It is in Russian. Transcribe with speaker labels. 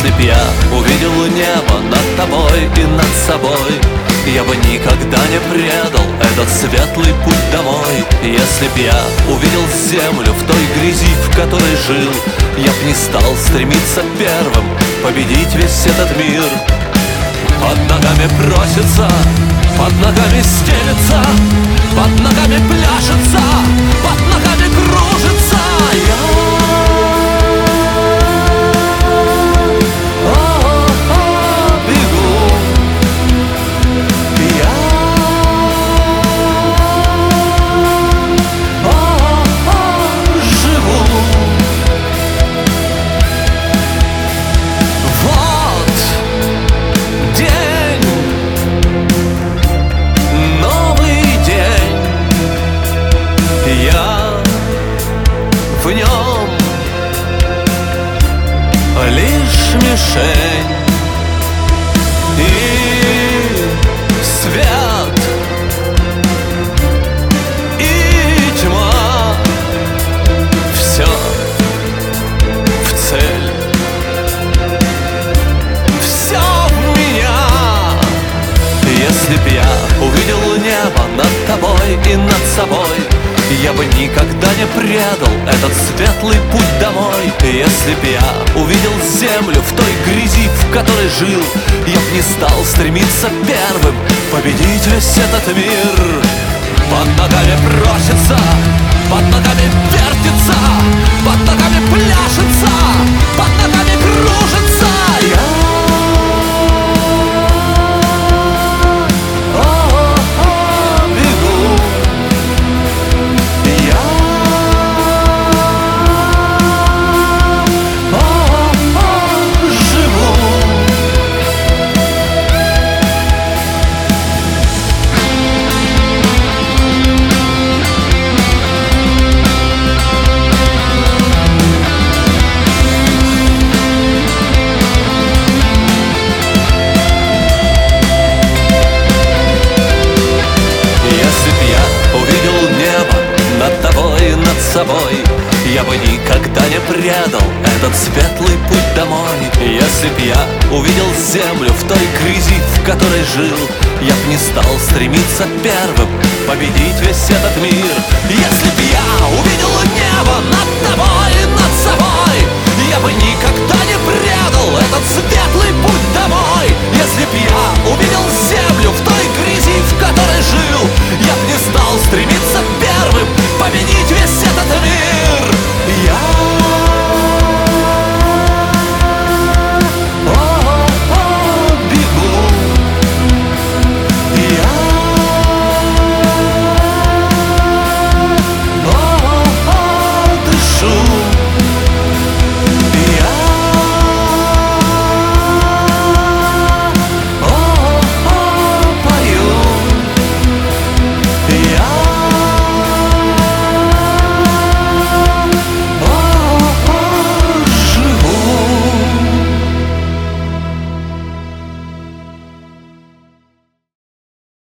Speaker 1: Если б я увидел небо над тобой и над собой, я бы никогда не предал этот светлый путь домой. Если б я увидел землю в той грязи, в которой жил, я б не стал стремиться первым победить весь этот мир. Под ногами просится, под ногами стелется, под ногами пляшется, под ногами кружится. В нем лишь мишень и свет, и тьма, все в цель, все в меня. Если б я увидел небо над тобой и над собой, я бы никогда не предал этот светлый путь домой. Если б я увидел землю в той грязи, в которой жил, я б не стал стремиться первым победить весь этот мир. Под ногами просится, под ногами вертится, под ногами пляшется, под ногами кружится. Я бы никогда не предал этот светлый путь домой. Если б я увидел землю в той грязи, в которой жил, я б не стал стремиться первым победить весь этот мир. Если б я увидел небо над тобой и над собой, я бы никогда не предал этот светлый путь домой. Если б я увидел землю в той грязи, в которой жил, я б